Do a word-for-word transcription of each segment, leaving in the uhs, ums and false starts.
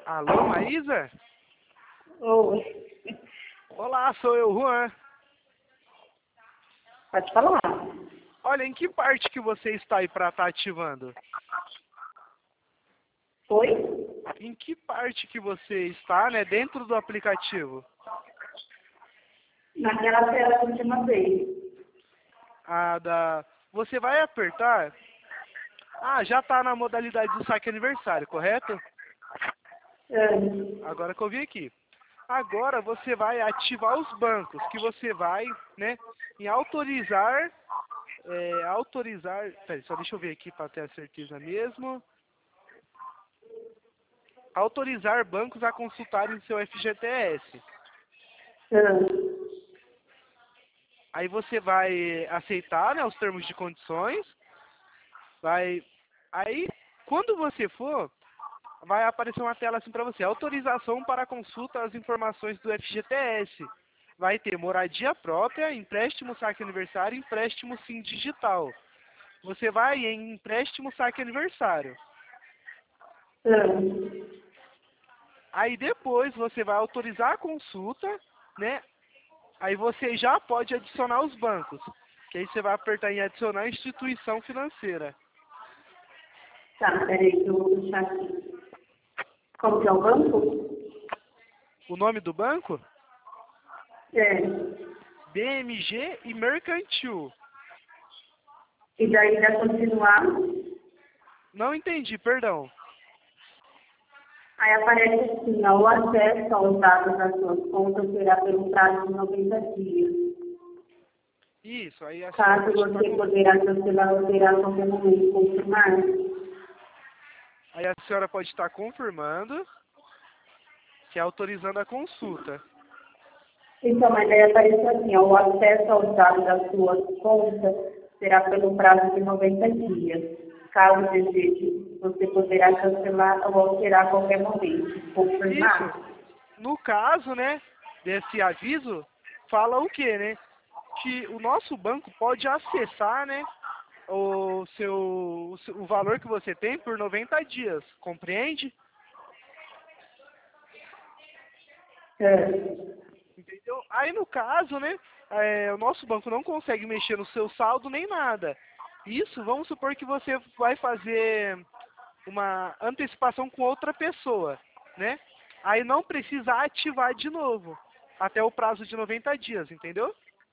Alô, Maísa? Oi. Olá, sou eu, Juan. Pode falar. Olha, em que parte que você está aí para estar ativando? Oi? Em que parte que você está, né, dentro do aplicativo? Naquela tela que eu te mandei. A da... Você vai apertar... Ah, já está na modalidade do saque aniversário, correto? É. Agora que eu vi aqui. Agora você vai ativar os bancos, que você vai, né, em autorizar... É, autorizar... Peraí, só deixa eu ver aqui para ter a certeza mesmo. Autorizar bancos a consultarem seu F G T S. É. Aí você vai aceitar, né, os termos de condições. Vai. Aí, quando você for, vai aparecer uma tela assim para você. Autorização para consulta às informações do F G T S. Vai ter moradia própria, empréstimo saque aniversário, empréstimo sim digital. Você vai em empréstimo saque aniversário. É. Aí depois você vai autorizar a consulta, né? Aí você já pode adicionar os bancos. Que aí você vai apertar em adicionar instituição financeira. Tá, peraí que eu vou puxar aqui. Como que é o banco? O nome do banco? É. B M G e Mercantil. E daí vai continuar. Não entendi, perdão. Aí aparece assim, ó, o acesso aos dados das suas contas será pelo prazo de noventa dias. Isso, aí a Caso senhora você pode poderá cancelar ou alterar a qualquer momento, confirmar. aí a senhora pode estar confirmando que é autorizando a consulta. Então, mas aí apareceu assim, ó, o acesso aos dados das suas contas será pelo prazo de noventa dias. Caso deseje, você poderá cancelar ou alterar a qualquer momento. Isso. Confirmar? No caso, né, desse aviso, fala o quê, né? Que o nosso banco pode acessar, né, o seu, o seu- o valor que você tem por noventa dias, compreende? É. Entendeu? Aí no caso, né, é, o nosso banco não consegue mexer no seu saldo nem nada. Isso, vamos supor que você vai fazer uma antecipação com outra pessoa, né? Aí não precisa ativar de novo, até o prazo de noventa dias, entendeu?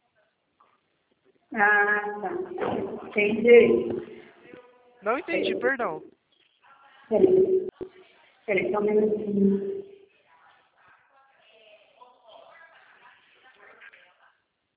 Ah, tá. Entendi. Não entendi, Peraí, perdão. peraí. Peraí, só um minutinho.